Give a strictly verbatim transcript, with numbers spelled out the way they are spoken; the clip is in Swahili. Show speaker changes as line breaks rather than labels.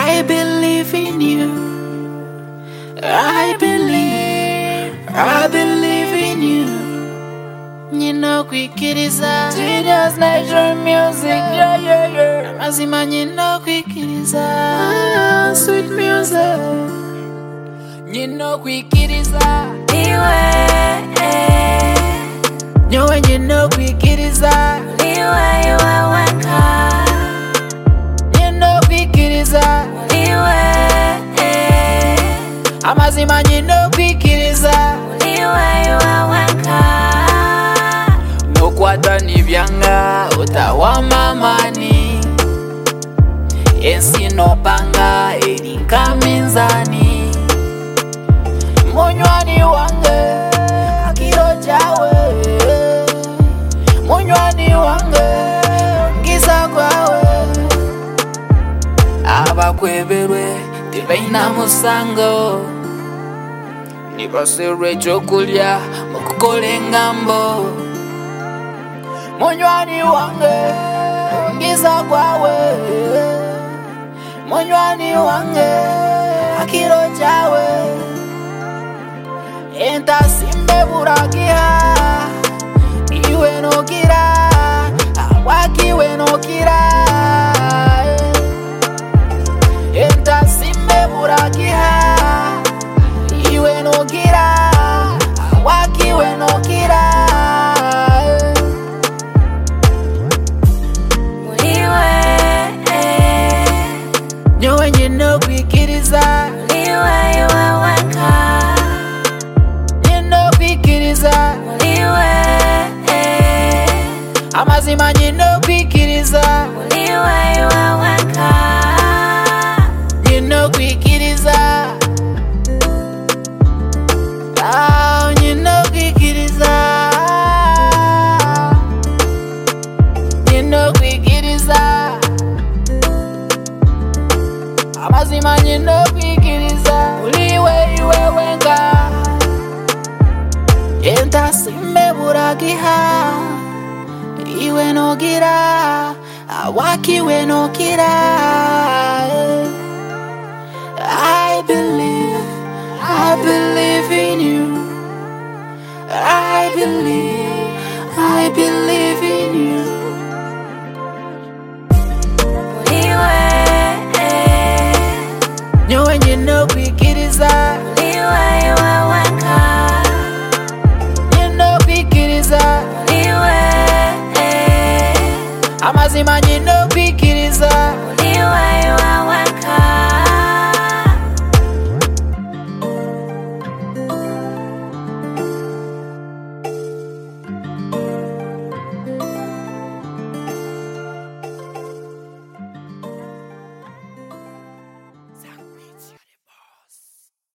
I believe in you. I believe, I believe in you. You know, quick it is a genius nature music, yeah, yeah, yeah. Mazima, you know, quick it is a sweet music. You know, quick it is a anyway. You when you know, quick it is a anyway, you are welcome. You know, quick it is a anyway. Amazima, you know, quick it is a anyway, you are welcome. Kwata ni vyanga utawa mamani ensi no panga elinka minzani munywani wange akiro chawe munywani wange ngisa kwawe abakweberwe tibaina musango nibasirwe chokulya mukukole ngambo munywani wange ngiza kwawe munywani wange akiro chawe enta simbe burakia iwe no kira awaki we no kira enta simbe burakia iwe no kira awaki we no kira. When you know we get is a anyway, you are welcome. You know we get is a anyway. Amazima, you know we get is a anyway, you are welcome. You know we get is a oh, you know we get is a you know we get is a Amazima, you know kwikiriza uliwe iwe wenga enta simbe buragiha iwe no gira awaki we no kira. I believe, I believe in you. I believe, I believe in you. You when you know quick it is a anyway, you are welcome. You know quick it is a anyway. Amazima.